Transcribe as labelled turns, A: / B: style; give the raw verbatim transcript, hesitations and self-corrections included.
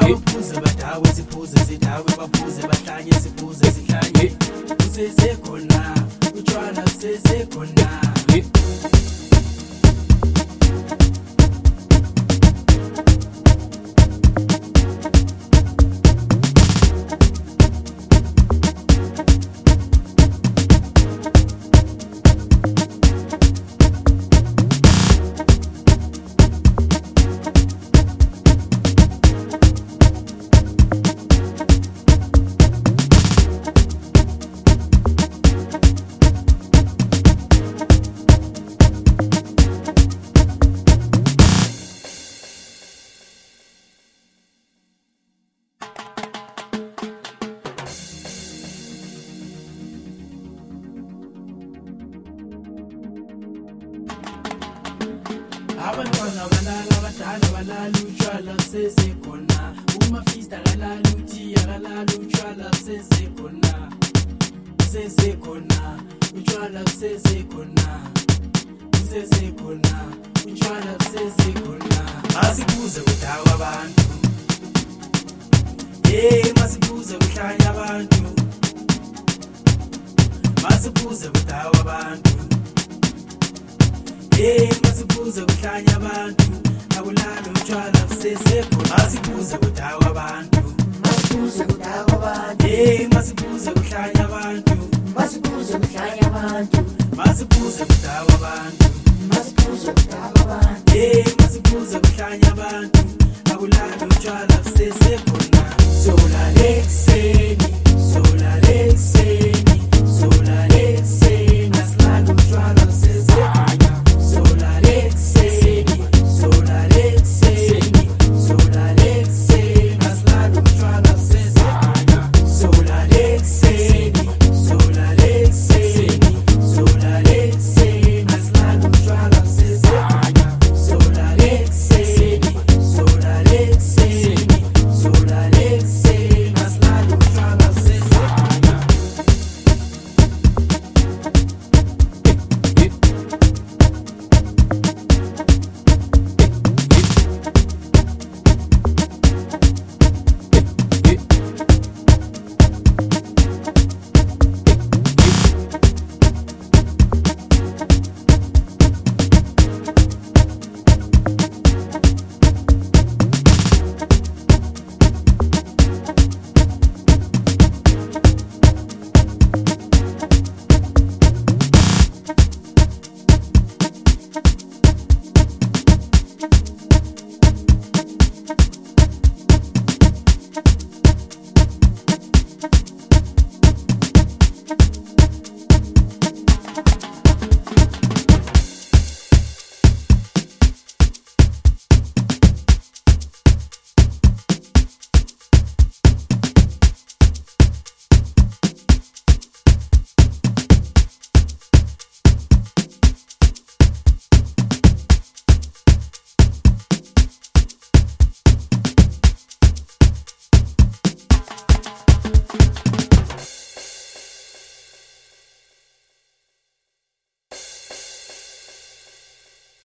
A: Abaphuze badawe siphuze sidawe baphuze bahlanye siphuze sihlanye usesekhona utshwala usesekhona Abantwana balala abadala balala utshwala busesekhona umafista kalala uthiya kalala utshwala busesekhona busesekhona utshwala busesekhona busesekhona utshwala busesekhona masibuze kudawa abantu hey masibuze kuhlanya abantu masibuze kudawa abantu hey masibuze kuhlanya abantu akulala utshwala busesekhona masibuze kudawa abantu
B: Masibuze kudawa abantu
A: hey masibuze kuhlanya abantu
B: Masibuze kuhlanya abantu
A: masibuze kudawa abantu
B: Masibuze kudawa abantu
A: hey masibuze kuhlanya abantu akulala utshwala busesekhona